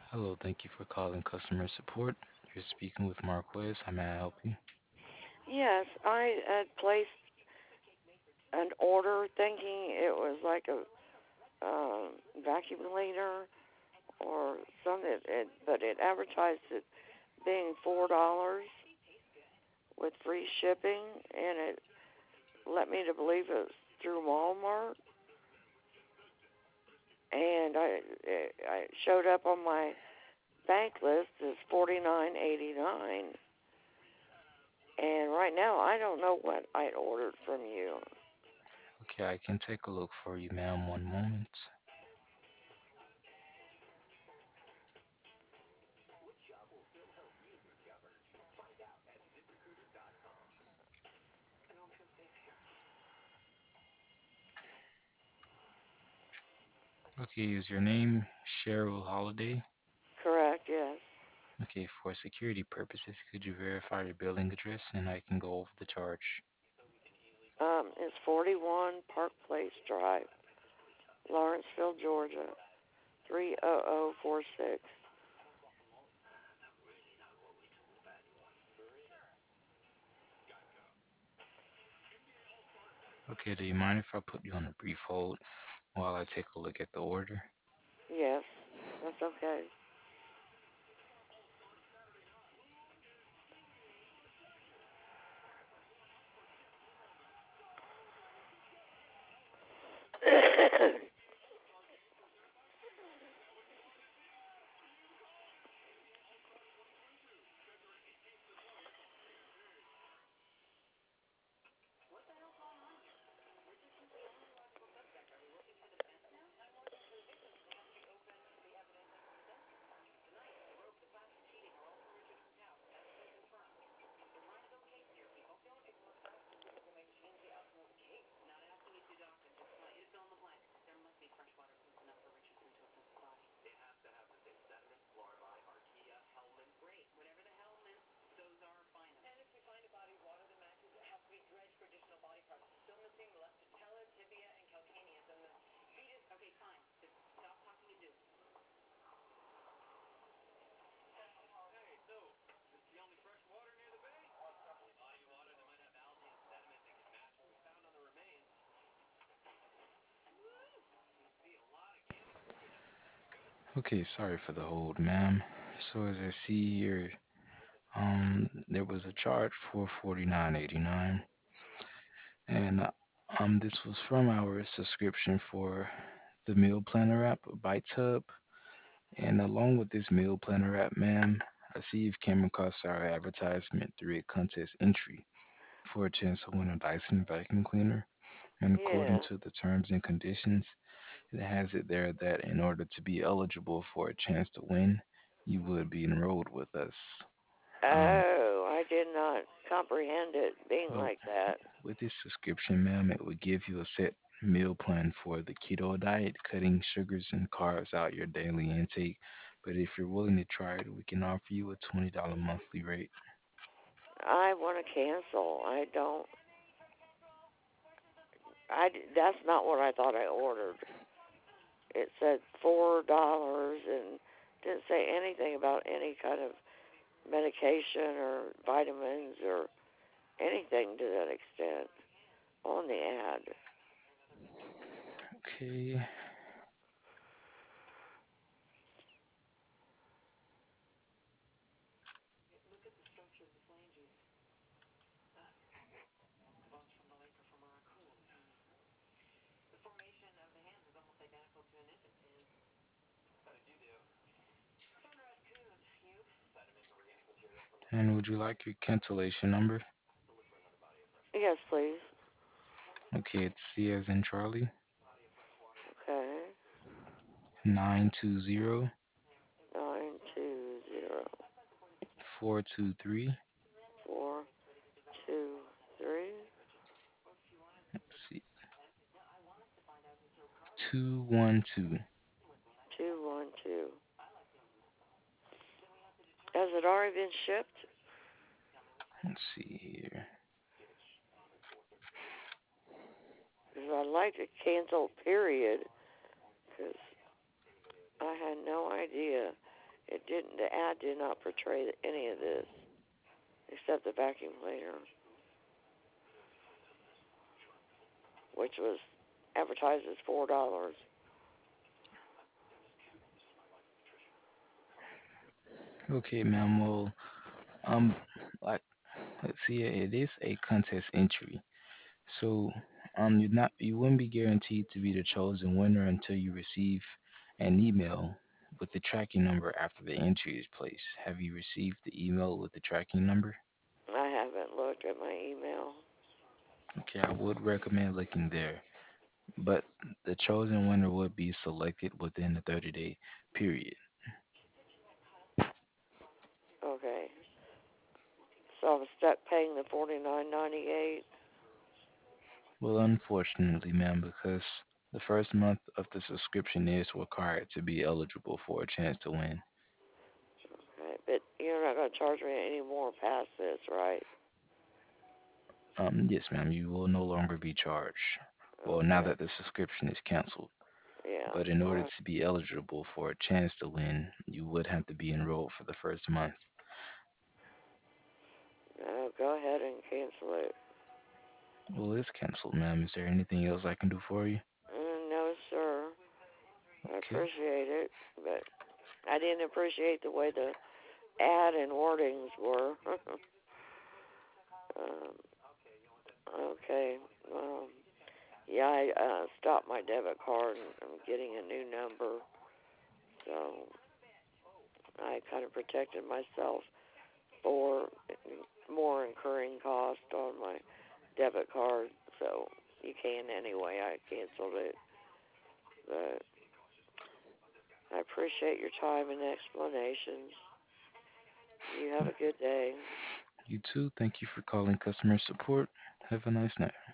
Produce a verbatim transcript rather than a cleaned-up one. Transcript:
Hello, thank you for calling customer support. You're speaking with Marquez. How may I help you? Yes, I had placed an order thinking it was like a um, vacuum cleaner or something, it, but it advertised it being four dollars with free shipping, and it led me to believe it was through Walmart. And I it, I showed up on my bank list as forty nine eighty nine, and right now I don't know what I ordered from you. Okay, I can take a look for you, ma'am. One moment. Okay, is your name Cheryl Holiday? Correct? Yes. Okay, for security purposes, could you verify your billing address and I can go over the charge? Um, it's forty-one Park Place Drive, Lawrenceville, Georgia, three oh oh four six. Okay, do you mind if I put you on a brief hold while I take a look at the order? Yes, that's okay. Okay, sorry for the hold, ma'am. So as I see here, um, there was a charge for forty-nine eighty-nine, and uh, um, this was from our subscription for the meal planner app, Bites Hub. And along with this meal planner app, ma'am, I see you've came across our advertisement through a contest entry for a chance to win a Dyson vacuum cleaner. And according Yeah. to the terms and conditions, it has it there that in order to be eligible for a chance to win, you would be enrolled with us. Um, Oh, I did not comprehend it being well, like that. with this subscription, ma'am, it would give you a set meal plan for the keto diet, cutting sugars and carbs out your daily intake. But if you're willing to try it, we can offer you a twenty dollars monthly rate. I want to cancel. I don't. I. That's not what I thought I ordered. It said four dollars and didn't say anything about any kind of medication or vitamins or anything to that extent on the ad. Okay. And would you like your cancellation number? Yes, please. Okay, it's C as in Charlie, Okay. nine two zero Nine two zero four two three. four two three Let's see, two one two. two one two. Has it already been shipped? Let's see here. Because I'd like to cancel, period, because I had no idea It didn't. The ad did not portray any of this except the vacuum cleaner, which was advertised as four dollars. Okay, ma'am. Well, um, like let's see, it is a contest entry, so um, you're not you wouldn't be guaranteed to be the chosen winner until you receive an email with the tracking number after the entry is placed. Have you received the email with the tracking number? I haven't looked at my email. Okay, I would recommend looking there, but the chosen winner would be selected within the thirty day period. Okay, so I'm stuck paying the forty nine ninety eight. Well, unfortunately, ma'am, because the first month of the subscription is required to be eligible for a chance to win. Okay, but you're not going to charge me any more past this, right? Um, yes, ma'am, you will no longer be charged. Well, now Okay. that the subscription is canceled. Yeah. But in order Well, to be eligible for a chance to win, you would have to be enrolled for the first month. no, go ahead and cancel it. Well, it's canceled, ma'am. Is there anything else I can do for you? Mm, no, sir. I Okay. appreciate it, but I didn't appreciate the way the ad and wordings were. um, okay. Um, yeah, I uh, stopped my debit card and I'm getting a new number, so I kind of protected myself for more incurring cost on my debit card. So you can anyway. I canceled it, but I appreciate your time and explanations. You have a good day. You too. Thank you for calling customer support. Have a nice night.